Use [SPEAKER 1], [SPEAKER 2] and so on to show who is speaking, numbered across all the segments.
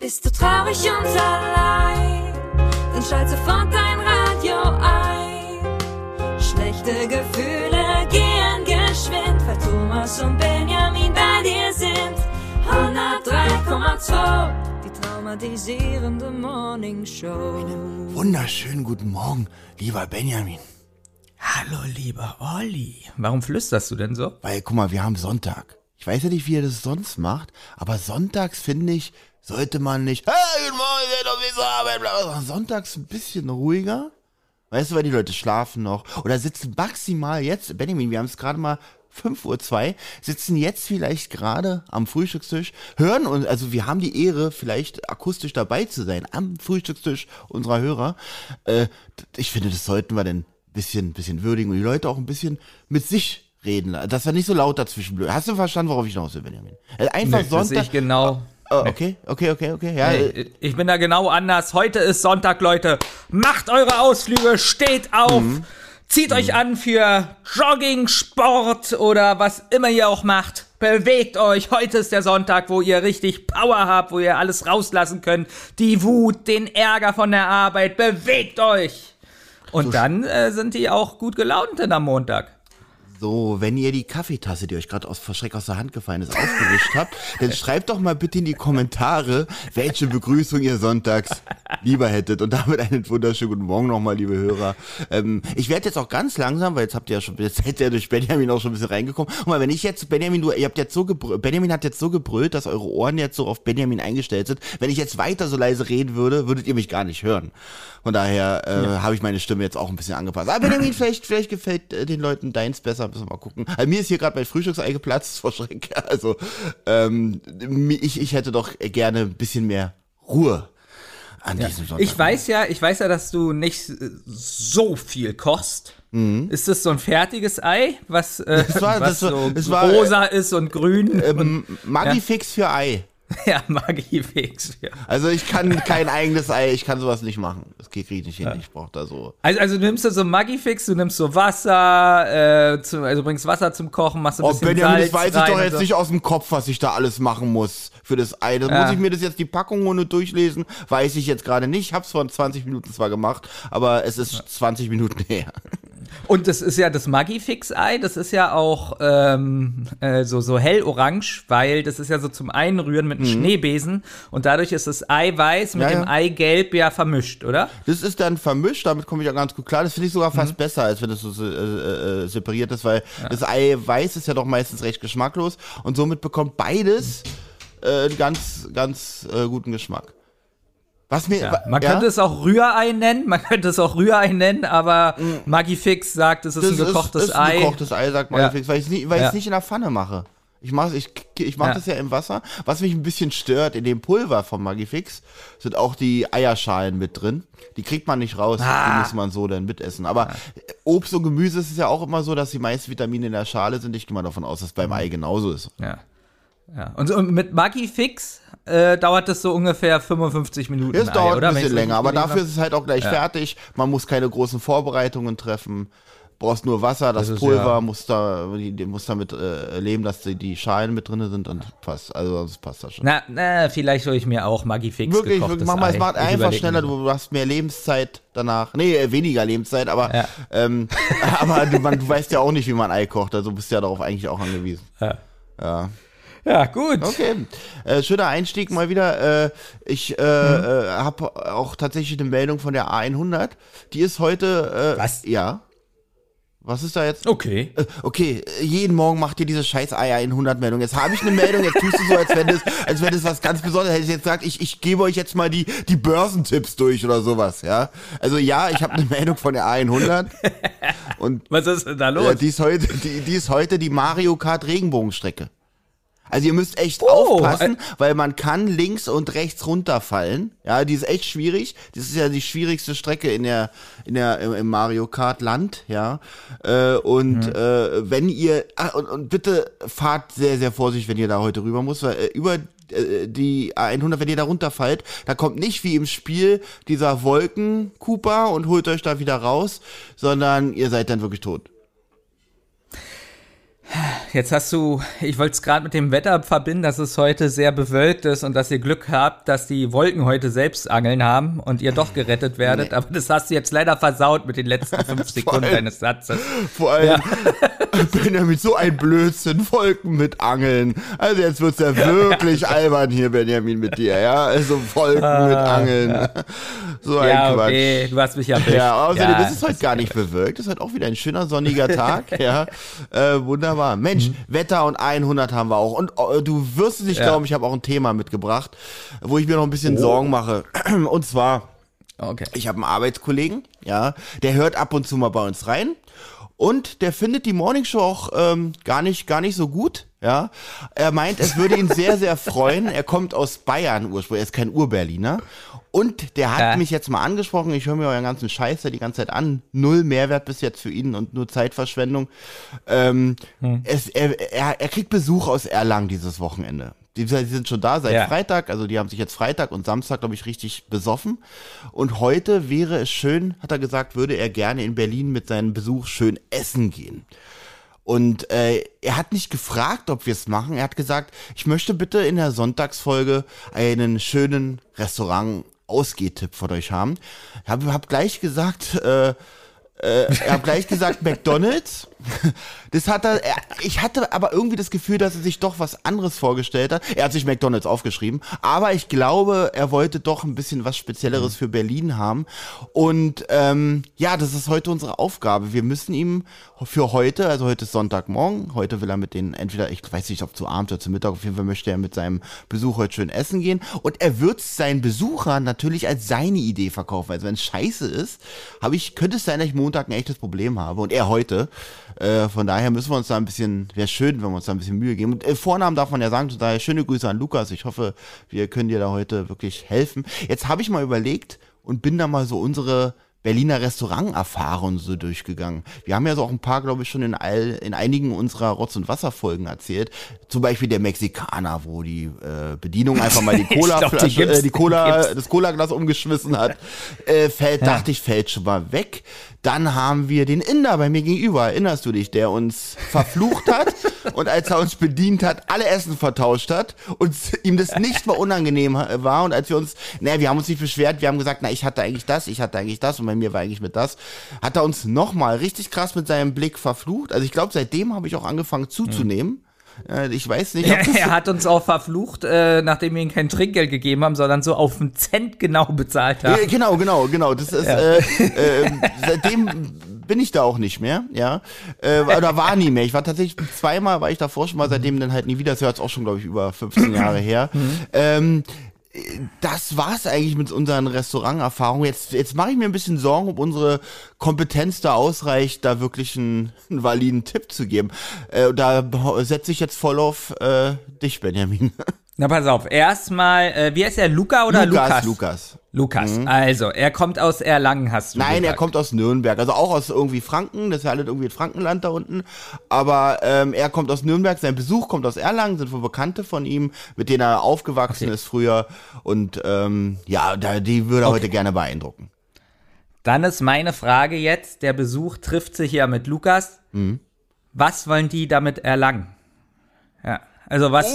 [SPEAKER 1] Bist du traurig und allein, dann schalt sofort dein Radio ein. Schlechte Gefühle gehen geschwind, weil Thomas und Benjamin bei dir sind. 103,2, die traumatisierende Morningshow.
[SPEAKER 2] Einen wunderschönen guten Morgen, lieber Benjamin.
[SPEAKER 3] Hallo, lieber Olli. Warum flüsterst du denn so?
[SPEAKER 2] Weil, guck mal, wir haben Sonntag. Ich weiß ja nicht, wie ihr das sonst macht, aber sonntags, finde ich, sollte man nicht, hey, guten Morgen, ich doch nicht so arbeiten, sonntags ein bisschen ruhiger. Weißt du, weil die Leute schlafen noch oder sitzen maximal jetzt, Benjamin, wir haben es gerade mal 5:02 Uhr, sitzen jetzt vielleicht gerade am Frühstückstisch, hören uns, also wir haben die Ehre, vielleicht akustisch dabei zu sein, am Frühstückstisch unserer Hörer. Ich finde, das sollten wir denn bisschen würdigen und die Leute auch ein bisschen mit sich reden, dass wir nicht so laut dazwischen blöd. Hast du verstanden, worauf ich hinaus will, Benjamin? Einfach
[SPEAKER 3] Nee,
[SPEAKER 2] Sonntag.
[SPEAKER 3] das sehe ich genau.
[SPEAKER 2] Okay. Ja,
[SPEAKER 3] Nee, ich bin da genau anders. Heute ist Sonntag, Leute. Macht eure Ausflüge, steht auf, zieht euch an für Jogging, Sport oder was immer ihr auch macht. Bewegt euch. Heute ist der Sonntag, wo ihr richtig Power habt, wo ihr alles rauslassen könnt. Die Wut, den Ärger von der Arbeit. Bewegt euch. Und so dann sind die auch gut gelaunt denn am Montag.
[SPEAKER 2] So, wenn ihr die Kaffeetasse, die euch gerade vor Schreck aus der Hand gefallen ist, aufgewischt habt, dann schreibt doch mal bitte in die Kommentare, welche Begrüßung ihr sonntags lieber hättet. Und damit einen wunderschönen guten Morgen nochmal, liebe Hörer. Ich werde jetzt auch ganz langsam, weil jetzt seid ihr durch Benjamin auch schon ein bisschen reingekommen. Und mal, wenn ich jetzt, Benjamin hat jetzt so gebrüllt, dass eure Ohren jetzt so auf Benjamin eingestellt sind. Wenn ich jetzt weiter so leise reden würde, würdet ihr mich gar nicht hören. Von daher habe ich meine Stimme jetzt auch ein bisschen angepasst. Aber Benjamin, vielleicht gefällt den Leuten deins besser. Müssen wir mal gucken. Also mir ist hier gerade mein Frühstücksei geplatzt vor Schreck. Also ich hätte doch gerne ein bisschen mehr Ruhe an diesem Sonntag.
[SPEAKER 3] Ich weiß ja, dass du nicht so viel kochst. Ist das so ein fertiges Ei, was rosa ist und grün?
[SPEAKER 2] Magifix für Ei.
[SPEAKER 3] Ja, Magifix. Ja.
[SPEAKER 2] Also ich kann kein eigenes Ei, ich kann sowas nicht machen. Das kriege ich nicht hin, ich brauche da so.
[SPEAKER 3] Also du nimmst so Magifix, du nimmst so Wasser, bringst Wasser zum Kochen, machst so ein bisschen
[SPEAKER 2] Benjamin,
[SPEAKER 3] Salz
[SPEAKER 2] das weiß ich doch jetzt nicht aus dem Kopf, was ich da alles machen muss für das Ei. Muss ich mir das jetzt die Packung ohne durchlesen? Weiß ich jetzt gerade nicht. Hab's vor 20 Minuten zwar gemacht, aber es ist 20 Minuten her.
[SPEAKER 3] Und das ist ja das Magifix-Ei, das ist ja auch so hellorange, weil das ist ja so zum Einrühren mit einem Schneebesen und dadurch ist das Eiweiß mit dem Eigelb ja vermischt, oder?
[SPEAKER 2] Das ist dann vermischt, damit komme ich ja ganz gut klar. Das finde ich sogar fast besser, als wenn das so separiert ist, weil das Eiweiß ist ja doch meistens recht geschmacklos und somit bekommt beides einen ganz guten Geschmack.
[SPEAKER 3] Man könnte es auch Rührei nennen, aber Magifix sagt, es ist ein gekochtes Ei.
[SPEAKER 2] Ein gekochtes Ei, sagt Magifix, weil ich es nicht in der Pfanne mache. Ich mache das ja im Wasser. Was mich ein bisschen stört, in dem Pulver von Magifix sind auch die Eierschalen mit drin. Die kriegt man nicht raus, die muss man so dann mitessen. Aber Obst und Gemüse ist es ja auch immer so, dass die meisten Vitamine in der Schale sind. Ich gehe mal davon aus, dass es beim Ei genauso ist.
[SPEAKER 3] Ja. Und mit Magifix dauert das so ungefähr 55 Minuten.
[SPEAKER 2] Es dauert
[SPEAKER 3] oder?
[SPEAKER 2] Ein bisschen länger, aber dafür ist es halt auch gleich fertig. Man muss keine großen Vorbereitungen treffen. Brauchst nur Wasser, das Pulver, muss damit leben, dass die Schalen mit drin sind und passt. Also das passt da schon.
[SPEAKER 3] Na, vielleicht hole ich mir auch Magifix gekochtes
[SPEAKER 2] mach mal, es
[SPEAKER 3] Ei.
[SPEAKER 2] macht einfach schneller, du hast mehr Lebenszeit danach. Nee, weniger Lebenszeit, aber aber du weißt ja auch nicht, wie man Ei kocht, also bist ja darauf eigentlich auch angewiesen. Ja.
[SPEAKER 3] Ja, gut.
[SPEAKER 2] Okay, schöner Einstieg mal wieder. Ich habe auch tatsächlich eine Meldung von der A100. Die ist heute...
[SPEAKER 3] Was?
[SPEAKER 2] Ja. Was ist da jetzt?
[SPEAKER 3] Okay.
[SPEAKER 2] Okay, jeden Morgen macht ihr diese scheiß A100-Meldung. Jetzt habe ich eine Meldung, jetzt tust du so, als wenn das was ganz Besonderes. Hätte ich jetzt gesagt, ich gebe euch jetzt mal die Börsentipps durch oder sowas, ja. Also ja, ich habe eine Meldung von der A100. Und
[SPEAKER 3] was ist denn da los?
[SPEAKER 2] Die ist heute die Mario Kart Regenbogenstrecke. Also ihr müsst echt aufpassen, weil man kann links und rechts runterfallen. Ja, die ist echt schwierig. Das ist ja die schwierigste Strecke im Mario Kart Land, ja. Wenn ihr und bitte fahrt sehr, sehr vorsichtig, wenn ihr da heute rüber muss, weil über die A100, wenn ihr da runterfallt, da kommt nicht wie im Spiel dieser Wolken-Cooper und holt euch da wieder raus, sondern ihr seid dann wirklich tot.
[SPEAKER 3] jetzt ich wollte es gerade mit dem Wetter verbinden, dass es heute sehr bewölkt ist und dass ihr Glück habt, dass die Wolken heute selbst Angeln haben und ihr doch gerettet werdet. Nee. Aber das hast du jetzt leider versaut mit den letzten 5 Sekunden deines Satzes.
[SPEAKER 2] Vor allem, Benjamin, so ein Blödsinn, Wolken mit Angeln. Also jetzt wird's ja wirklich albern hier, Benjamin, mit dir, ja? Also Wolken mit Angeln. Ja. So ein Quatsch.
[SPEAKER 3] Okay, du hast mich erwischt.
[SPEAKER 2] Ja, außerdem ist es heute gar nicht bewölkt. Es ist heute auch wieder ein schöner sonniger Tag, ja. Wunderbar. Mensch, Wetter und 100 haben wir auch. Und du wirst es nicht glauben, ich habe auch ein Thema mitgebracht, wo ich mir noch ein bisschen Sorgen mache. Und zwar, ich habe einen Arbeitskollegen, ja, der hört ab und zu mal bei uns rein. Und der findet die Morningshow auch gar nicht so gut. Ja, er meint, es würde ihn sehr, sehr freuen. Er kommt aus Bayern ursprünglich, er ist kein Ur-Berliner. Und der hat mich jetzt mal angesprochen, ich höre mir euren ganzen Scheiß da die ganze Zeit an. 0 Mehrwert bis jetzt für ihn und nur Zeitverschwendung. Er kriegt Besuch aus Erlangen dieses Wochenende. Die sind schon da seit Freitag, also die haben sich jetzt Freitag und Samstag, glaube ich, richtig besoffen. Und heute wäre es schön, hat er gesagt, würde er gerne in Berlin mit seinem Besuch schön essen gehen. Und er hat nicht gefragt, ob wir es machen. Er hat gesagt, ich möchte bitte in der Sonntagsfolge einen schönen Restaurant-Ausgehtipp von euch haben. Hab gleich gesagt, McDonald's. Das hat ich hatte aber irgendwie das Gefühl, dass er sich doch was anderes vorgestellt hat. Er hat sich McDonald's aufgeschrieben, aber ich glaube, er wollte doch ein bisschen was Spezielleres für Berlin haben. Und das ist heute unsere Aufgabe. Wir müssen ihm für heute, also heute ist Sonntagmorgen, heute will er mit denen entweder, ich weiß nicht, ob zu Abend oder zu Mittag, auf jeden Fall möchte er mit seinem Besuch heute schön essen gehen. Und er wird seinen Besuchern natürlich als seine Idee verkaufen. Also wenn es scheiße ist, könnte es sein, dass ich Montag ein echtes Problem habe. Und er heute. Von daher müssen wir uns da wäre schön, wenn wir uns da ein bisschen Mühe geben. Und Vornamen darf man ja sagen, daher schöne Grüße an Lukas. Ich hoffe, wir können dir da heute wirklich helfen. Jetzt habe ich mal überlegt und bin da mal so unsere Berliner Restauranterfahrungen so durchgegangen. Wir haben ja so auch ein paar, glaube ich, schon in einigen unserer Rotz- und Wasserfolgen erzählt. Zum Beispiel der Mexikaner, wo die Bedienung einfach mal die das Cola-Glas umgeschmissen hat. Dachte ich, fällt schon mal weg. Dann haben wir den Inder bei mir gegenüber, erinnerst du dich, der uns verflucht hat und als er uns bedient hat, alle Essen vertauscht hat und ihm das nicht mal unangenehm war. Und als wir haben uns nicht beschwert, wir haben gesagt, ich hatte eigentlich das und bei mir war eigentlich mit das, hat er uns nochmal richtig krass mit seinem Blick verflucht. Also ich glaube, seitdem habe ich auch angefangen zuzunehmen. Ich weiß nicht, ob
[SPEAKER 3] er hat uns auch verflucht, nachdem wir ihm kein Trinkgeld gegeben haben, sondern so auf einen Cent genau bezahlt haben.
[SPEAKER 2] Genau. Das ist seitdem bin ich da auch nicht mehr, ja. Oder war nie mehr. Ich war tatsächlich zweimal, war ich davor schon mal, seitdem dann halt nie wieder. Das ist jetzt auch schon, glaube ich, über 15 Jahre her. Das war's eigentlich mit unseren Restauranterfahrungen. Jetzt mache ich mir ein bisschen Sorgen, ob unsere Kompetenz da ausreicht, da wirklich einen validen Tipp zu geben. Da setze ich jetzt voll auf dich, Benjamin.
[SPEAKER 3] Na, pass auf. Erstmal, wie heißt der? Luca oder Lukas? Lukas. Also, er kommt aus Erlangen, hast du gesagt.
[SPEAKER 2] Nein, er kommt aus Nürnberg. Also auch aus irgendwie Franken. Das ist ja alles irgendwie ein Frankenland da unten. Aber er kommt aus Nürnberg. Sein Besuch kommt aus Erlangen. Sind wohl Bekannte von ihm, mit denen er aufgewachsen ist früher. Und die würde er heute gerne beeindrucken.
[SPEAKER 3] Dann ist meine Frage jetzt, der Besuch trifft sich ja mit Lukas. Was wollen die damit erlangen? Ja. Also was?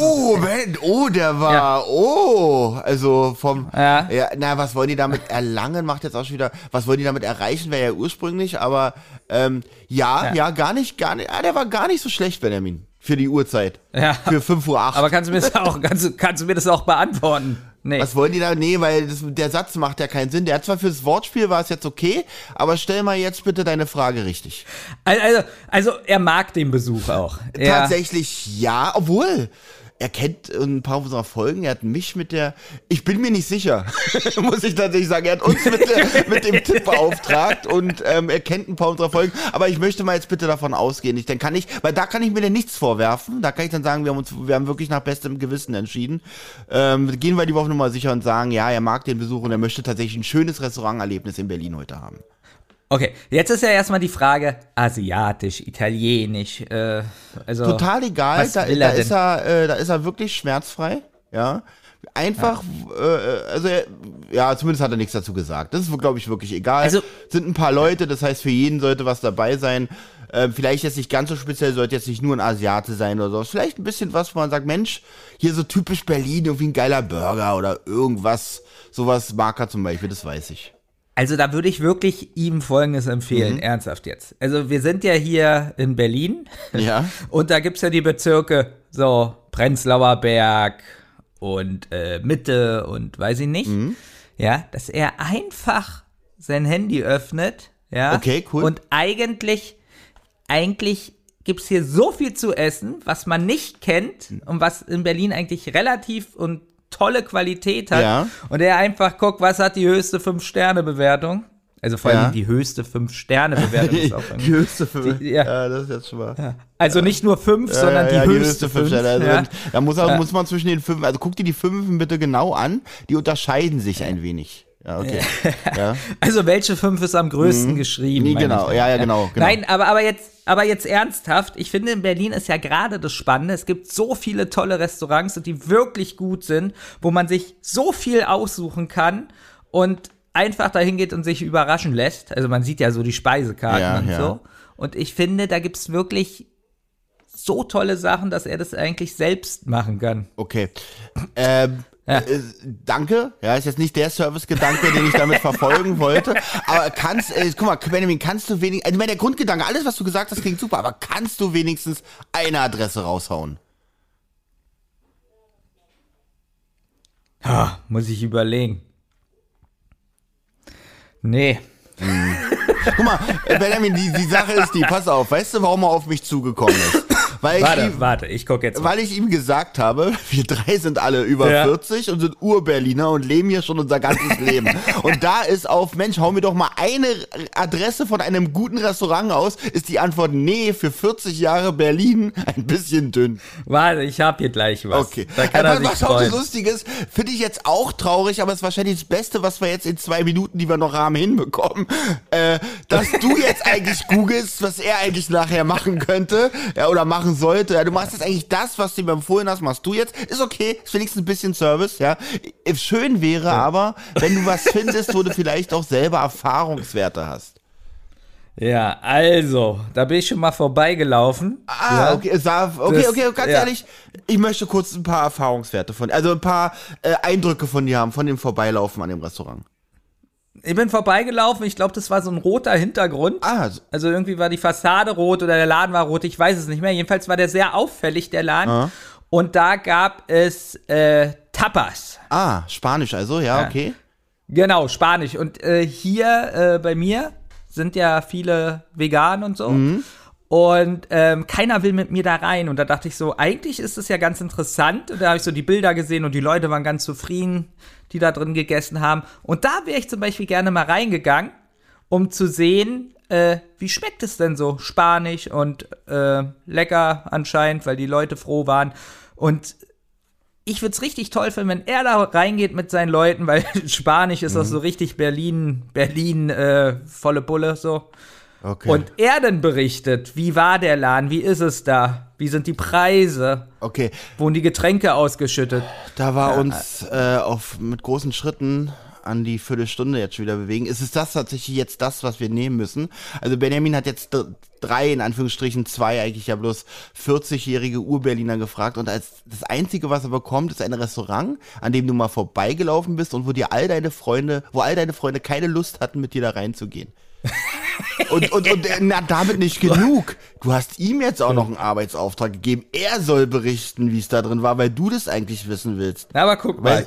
[SPEAKER 2] Also was wollen die damit erlangen, macht jetzt auch schon wieder, was wollen die damit erreichen, wäre ja ursprünglich, aber gar nicht, der war gar nicht so schlecht, Benjamin, für die Uhrzeit, für 5:08 Uhr.
[SPEAKER 3] Aber kannst du mir das auch beantworten? Nee.
[SPEAKER 2] Was wollen die da? Nee, weil der Satz macht ja keinen Sinn. Der hat zwar fürs Wortspiel war es jetzt okay, aber stell mal jetzt bitte deine Frage richtig.
[SPEAKER 3] Also er mag den Besuch auch.
[SPEAKER 2] Tatsächlich ja, obwohl er kennt ein paar unserer Folgen, er hat mich ich bin mir nicht sicher, muss ich tatsächlich sagen, er hat uns mit dem Tipp beauftragt und er kennt ein paar unserer Folgen, aber ich möchte mal jetzt bitte davon ausgehen, weil da kann ich mir denn nichts vorwerfen, da kann ich dann sagen, wir haben wirklich nach bestem Gewissen entschieden, gehen wir die Woche nochmal sicher und sagen, ja, er mag den Besuch und er möchte tatsächlich ein schönes Restauranterlebnis in Berlin heute haben.
[SPEAKER 3] Okay, jetzt ist ja erstmal die Frage, asiatisch, italienisch,
[SPEAKER 2] total egal, da ist er wirklich schmerzfrei, ja. Einfach, also, ja, zumindest hat er nichts dazu gesagt. Das ist, glaube ich, wirklich egal.
[SPEAKER 3] Also,
[SPEAKER 2] sind ein paar Leute, das heißt, für jeden sollte was dabei sein. Vielleicht jetzt nicht ganz so speziell, sollte jetzt nicht nur ein Asiate sein oder so. Vielleicht ein bisschen was, wo man sagt, Mensch, hier so typisch Berlin, irgendwie ein geiler Burger oder irgendwas, sowas mag er zum Beispiel, das weiß ich.
[SPEAKER 3] Also da würde ich wirklich ihm Folgendes empfehlen, ernsthaft jetzt. Also wir sind ja hier in Berlin
[SPEAKER 2] Ja.
[SPEAKER 3] und da gibt's ja die Bezirke, so Prenzlauer Berg und Mitte und weiß ich nicht. Ja, dass er einfach sein Handy öffnet, ja.
[SPEAKER 2] Okay, cool.
[SPEAKER 3] Und eigentlich gibt's hier so viel zu essen, was man nicht kennt und was in Berlin eigentlich relativ und tolle Qualität hat.
[SPEAKER 2] Ja.
[SPEAKER 3] Und er einfach guckt, was hat die höchste 5-Sterne-Bewertung. Also vor allem die höchste 5-Sterne-Bewertung ist auch
[SPEAKER 2] Die höchste 5.
[SPEAKER 3] ja.
[SPEAKER 2] Das ist jetzt schon mal.
[SPEAKER 3] Ja. Also nicht nur 5, sondern die höchste 5.
[SPEAKER 2] Also
[SPEAKER 3] Ja.
[SPEAKER 2] da muss man zwischen den 5, also guck dir die 5 bitte genau an, die unterscheiden sich ein wenig. Ja, okay. Ja.
[SPEAKER 3] Also welche 5 ist am größten geschrieben?
[SPEAKER 2] Nee,
[SPEAKER 3] meine
[SPEAKER 2] genau,
[SPEAKER 3] ich.
[SPEAKER 2] ja, genau.
[SPEAKER 3] Nein, aber jetzt ernsthaft, ich finde, in Berlin ist ja gerade das Spannende, es gibt so viele tolle Restaurants, und die wirklich gut sind, wo man sich so viel aussuchen kann und einfach dahin geht und sich überraschen lässt. Also man sieht ja so die Speisekarten und so. Und ich finde, da gibt's wirklich so tolle Sachen, dass er das eigentlich selbst machen kann.
[SPEAKER 2] Okay. Danke. Ja, ist jetzt nicht der Servicegedanke, den ich damit verfolgen wollte. Aber guck mal, Benjamin, kannst du wenigstens, also der Grundgedanke, alles, was du gesagt hast, klingt super, aber kannst du wenigstens eine Adresse raushauen?
[SPEAKER 3] Muss ich überlegen. Nee.
[SPEAKER 2] Guck mal, Benjamin, die Sache ist die, pass auf, weißt du, warum er auf mich zugekommen ist?
[SPEAKER 3] Warte, ich guck jetzt mal.
[SPEAKER 2] Weil ich ihm gesagt habe, wir 3 sind alle über 40 und sind Ur-Berliner und leben hier schon unser ganzes Leben. Und da ist auf, Mensch, hau mir doch mal eine Adresse von einem guten Restaurant aus, ist die Antwort, nee, für 40 Jahre Berlin ein bisschen dünn.
[SPEAKER 3] Warte, ich hab hier gleich was.
[SPEAKER 2] Okay.
[SPEAKER 3] Da kann er sich
[SPEAKER 2] was auch
[SPEAKER 3] freuen.
[SPEAKER 2] so Lustiges, finde ich jetzt auch traurig, aber es ist wahrscheinlich das Beste, was wir jetzt in 2 Minuten, die wir noch haben, hinbekommen, dass du jetzt eigentlich googelst, was er eigentlich nachher machen könnte, ja, oder machen sollte. Ja, du machst jetzt eigentlich das, was du mir empfohlen hast, machst du jetzt. Ist okay, ist wenigstens ein bisschen Service, ja. Schön wäre aber, wenn du was findest, wo du vielleicht auch selber Erfahrungswerte hast.
[SPEAKER 3] Ja, also, da bin ich schon mal vorbeigelaufen.
[SPEAKER 2] Okay, ganz ehrlich, ich möchte kurz ein paar Erfahrungswerte also ein paar Eindrücke von dir haben, von dem Vorbeilaufen an dem Restaurant.
[SPEAKER 3] Ich bin vorbeigelaufen, ich glaube, das war so ein roter Hintergrund. Also irgendwie war die Fassade rot oder der Laden war rot, ich weiß es nicht mehr. Jedenfalls war der sehr auffällig, der Laden. Und da gab es Tapas.
[SPEAKER 2] Spanisch also, ja, okay.
[SPEAKER 3] Genau, Spanisch. Und hier bei mir sind ja viele vegan und so. Und keiner will mit mir da rein. Und da dachte ich so, eigentlich ist es ja ganz interessant. Und da habe ich so die Bilder gesehen und die Leute waren ganz zufrieden, die da drin gegessen haben. Und da wäre ich zum Beispiel gerne mal reingegangen, um zu sehen, wie schmeckt es denn so? Spanisch und lecker anscheinend, weil die Leute froh waren. Und ich würde es richtig toll finden, wenn er da reingeht mit seinen Leuten, weil Spanisch ist auch so richtig Berlin, volle Pulle, so.
[SPEAKER 2] Okay.
[SPEAKER 3] Und er dann berichtet, wie war der Laden, wie ist es da, wie sind die Preise, wurden die Getränke ausgeschüttet. Da
[SPEAKER 2] war uns mit großen Schritten an die Viertelstunde jetzt schon wieder bewegen. Ist es das tatsächlich jetzt das, was wir nehmen müssen? Also Benjamin hat jetzt 3, in Anführungsstrichen 2, eigentlich ja bloß 40-jährige Ur-Berliner gefragt, und das Einzige, was er bekommt, ist ein Restaurant, an dem du mal vorbeigelaufen bist und wo all deine Freunde keine Lust hatten, mit dir da reinzugehen. Und damit nicht genug. Du hast ihm jetzt auch noch einen Arbeitsauftrag gegeben. Er soll berichten, wie es da drin war, weil du das eigentlich wissen willst.
[SPEAKER 3] Aber guck mal,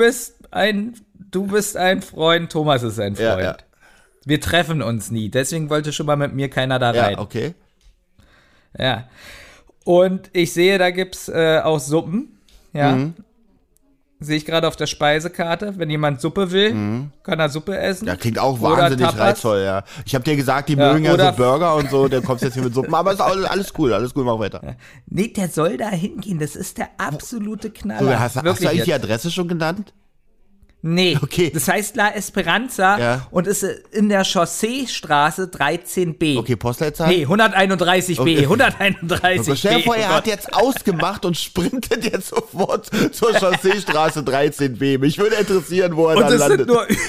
[SPEAKER 3] du bist ein Freund, Thomas ist ein Freund. Ja. Wir treffen uns nie, deswegen wollte schon mal mit mir keiner da rein.
[SPEAKER 2] Ja, okay.
[SPEAKER 3] Ja. Und ich sehe, da gibt's auch Suppen. Ja. Sehe ich gerade auf der Speisekarte. Wenn jemand Suppe will, kann er Suppe essen.
[SPEAKER 2] Ja, klingt auch wahnsinnig reizvoll, ja. Ich habe dir gesagt, die mögen ja so Burger und so, dann kommst du jetzt hier mit Suppen. Aber ist alles cool, mach weiter. Ja.
[SPEAKER 3] Nee, der soll da hingehen, das ist der absolute Knaller.
[SPEAKER 2] So, hast du eigentlich die Adresse schon genannt?
[SPEAKER 3] Nee,
[SPEAKER 2] Okay.
[SPEAKER 3] das heißt La Esperanza
[SPEAKER 2] Ja.
[SPEAKER 3] und ist in der Chausseestraße 13b.
[SPEAKER 2] Okay, Postleitzahl?
[SPEAKER 3] Nee, 131b,
[SPEAKER 2] Okay.
[SPEAKER 3] 131b.
[SPEAKER 2] Stell dir vor, er
[SPEAKER 3] Oh
[SPEAKER 2] hat
[SPEAKER 3] Gott.
[SPEAKER 2] jetzt ausgemacht und sprintet jetzt sofort zur Chausseestraße 13b. Mich würde interessieren, wo er
[SPEAKER 3] Und
[SPEAKER 2] dann landet.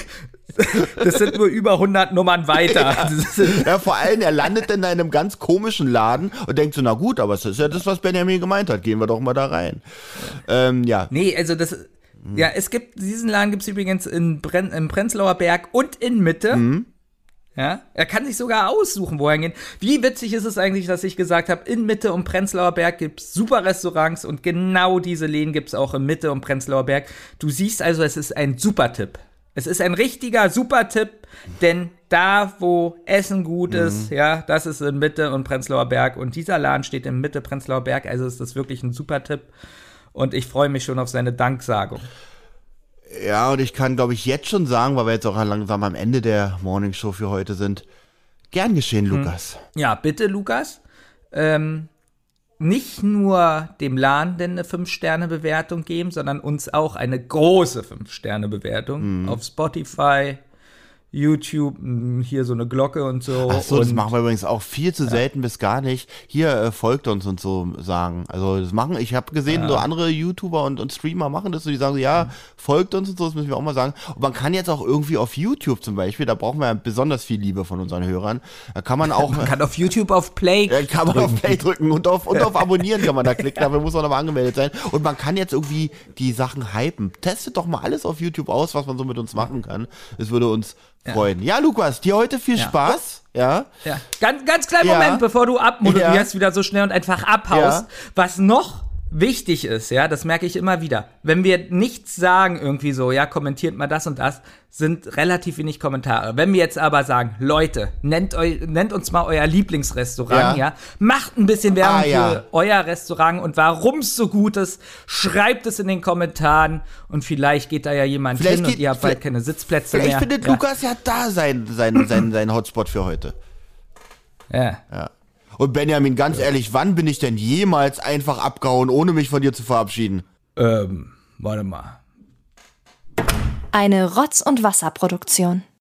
[SPEAKER 3] das sind nur über 100 Nummern weiter. Das sind,
[SPEAKER 2] Ja, vor allem, er landet in einem ganz komischen Laden und denkt so, na gut, aber es ist ja das, was Benjamin gemeint hat. Gehen wir doch mal da rein. Ja.
[SPEAKER 3] nee, also das, ja, diesen Laden gibt's übrigens im Prenzlauer Berg und in Mitte. Ja, er kann sich sogar aussuchen, wo er hingeht. Wie witzig ist es eigentlich, dass ich gesagt habe, in Mitte und Prenzlauer Berg gibt's super Restaurants und genau diese Läden gibt's auch in Mitte und Prenzlauer Berg. Du siehst also, es ist ein super Tipp. Es ist ein richtiger Super-Tipp, denn da, wo Essen gut ist, ja, das ist in Mitte und Prenzlauer Berg und dieser Laden steht in Mitte Prenzlauer Berg, also ist das wirklich ein Super-Tipp und ich freue mich schon auf seine Danksagung.
[SPEAKER 2] Ja, und ich kann, glaube ich, jetzt schon sagen, weil wir jetzt auch langsam am Ende der Morningshow für heute sind, gern geschehen, Lukas.
[SPEAKER 3] Ja, bitte, Lukas, nicht nur dem Laden denn eine 5-Sterne-Bewertung geben, sondern uns auch eine große 5-Sterne-Bewertung auf Spotify, YouTube, hier so eine Glocke und so.
[SPEAKER 2] Ach so, das
[SPEAKER 3] und
[SPEAKER 2] machen wir übrigens auch viel zu selten bis gar nicht. Hier folgt uns und so sagen. Also das machen, ich habe gesehen, so andere YouTuber und Streamer machen das so, die sagen so, ja, folgt uns und so, das müssen wir auch mal sagen. Und man kann jetzt auch irgendwie auf YouTube zum Beispiel, da brauchen wir ja besonders viel Liebe von unseren Hörern, da kann man auch...
[SPEAKER 3] man kann auf YouTube auf Play
[SPEAKER 2] kann man auf Play drücken und auf Abonnieren kann man da klicken, dafür muss man aber angemeldet sein. Und man kann jetzt irgendwie die Sachen hypen. Testet doch mal alles auf YouTube aus, was man so mit uns machen kann. Es würde uns freuen. Ja, Lukas, dir heute viel Spaß. Ja.
[SPEAKER 3] Ja. Ganz kleinen
[SPEAKER 2] Ja.
[SPEAKER 3] Moment, bevor du abmoderierst wieder so schnell und einfach abhaust.
[SPEAKER 2] Ja.
[SPEAKER 3] Was noch wichtig ist, ja, das merke ich immer wieder. Wenn wir nichts sagen, irgendwie so, ja, kommentiert mal das und das, sind relativ wenig Kommentare. Wenn wir jetzt aber sagen, Leute, nennt uns mal euer Lieblingsrestaurant, ja, macht ein bisschen Werbung für euer Restaurant und warum es so gut ist, schreibt es in den Kommentaren und vielleicht geht da ja jemand hin und ihr habt bald keine Sitzplätze mehr.
[SPEAKER 2] Vielleicht findet Lukas ja da sein Hotspot für heute.
[SPEAKER 3] Ja.
[SPEAKER 2] Und Benjamin, ganz ehrlich, wann bin ich denn jemals einfach abgehauen, ohne mich von dir zu verabschieden?
[SPEAKER 3] Warte mal.
[SPEAKER 4] Eine Rotz- und Wasserproduktion.